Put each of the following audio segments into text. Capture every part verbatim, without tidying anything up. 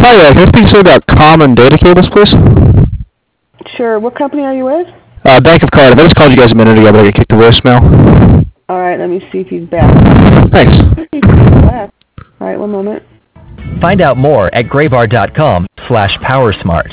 Hi, uh, can I speak to you about common data cables, please? Sure. What company are you with? Uh, Bank of Cardiff. I just called you guys a minute ago, but I got kicked the voicemail. All right, let me see if he's back. Thanks. All right, one moment. Find out more at graybar.com slash powersmart.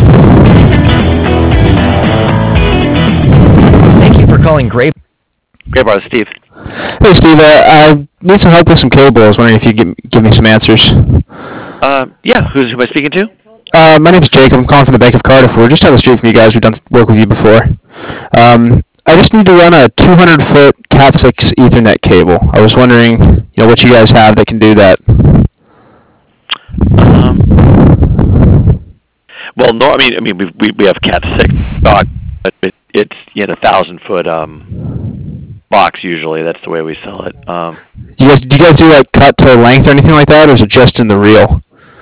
Thank you for calling Gray. Graybar, Steve. Hey, Steve. Uh, I need some help with some cable. I was wondering if you could give, give me some answers. Uh, yeah, who's, who am I speaking to? Uh, my name's Jacob. I'm calling from the Bank of Cardiff. We're just down the street from you guys. We've done work with you before. Um, I just need to run a two hundred foot cat six Ethernet cable. I was wondering, you know, what you guys have that can do that. Um, well, no, I mean, I mean, we we, we have cat six box, but it, it's you know, a thousand foot um box usually. That's the way we sell it. Um, Do you guys do you guys do like cut to length or anything like that, or is it just in the reel?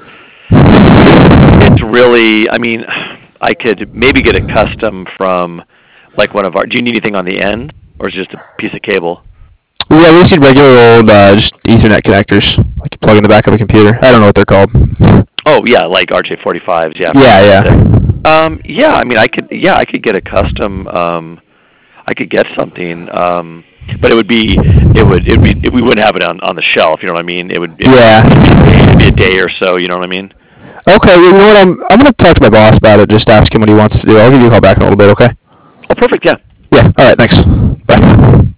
it's really, I mean, I could maybe get a custom from like one of our. Do you need anything on the end, or is it just a piece of cable? Yeah, we just need regular old uh, just Ethernet connectors, like you plug in the back of a computer. I don't know what they're called. Oh yeah, like R J forty-fives. Yeah. Yeah, yeah. Um, yeah, I mean, I could. Yeah, I could get a custom. Um, I could get something. Um, but it would be. It would. It would be. It, we wouldn't have it on, on the shelf. You know what I mean? It would. It Yeah. Would be a day or so. You know what I mean? Okay. You know what? I'm I'm gonna talk to my boss about it. Just ask him what he wants to do. I'll give you a call back in a little bit. Okay. Oh, perfect. Yeah. Yeah. All right. Thanks. Bye.